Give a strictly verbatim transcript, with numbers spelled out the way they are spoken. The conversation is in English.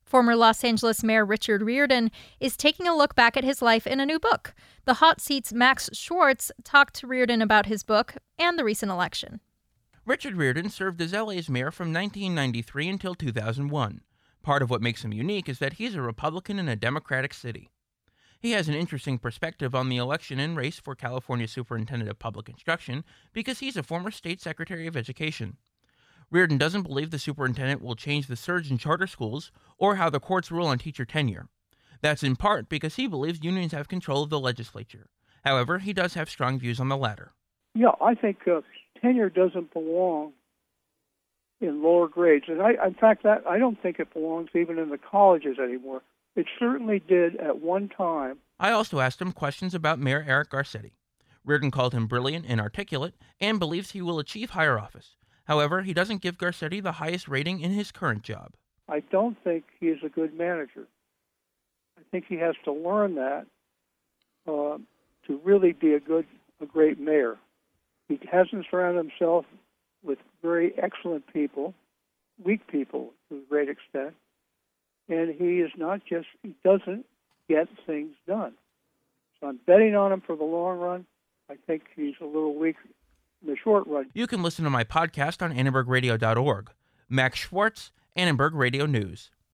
Former Los Angeles Mayor Richard Riordan is taking a look back at his life in a new book. The Hot Seat's Max Schwartz talked to Riordan about his book and the recent election. Richard Riordan served as L A's mayor from nineteen ninety-three until two thousand one. Part of what makes him unique is that he's a Republican in a Democratic city. He has an interesting perspective on the election and race for California Superintendent of Public Instruction because he's a former state secretary of education. Riordan doesn't believe the superintendent will change the surge in charter schools or how the courts rule on teacher tenure. That's in part because he believes unions have control of the legislature. However, he does have strong views on the latter. Yeah, I think uh, tenure doesn't belong in lower grades. And I, in fact, that I don't think it belongs even in the colleges anymore. It certainly did at one time. I also asked him questions about Mayor Eric Garcetti. Riordan called him brilliant and articulate and believes he will achieve higher office. However, he doesn't give Garcetti the highest rating in his current job. I don't think he is a good manager. I think he has to learn that uh, to really be a good, a great mayor. He hasn't surrounded himself with very excellent people, weak people to a great extent, and he is not just, he doesn't get things done. So I'm betting on him for the long run. I think he's a little weak in the short run. You can listen to my podcast on Annenberg Radio dot org. Max Schwartz, Annenberg Radio News.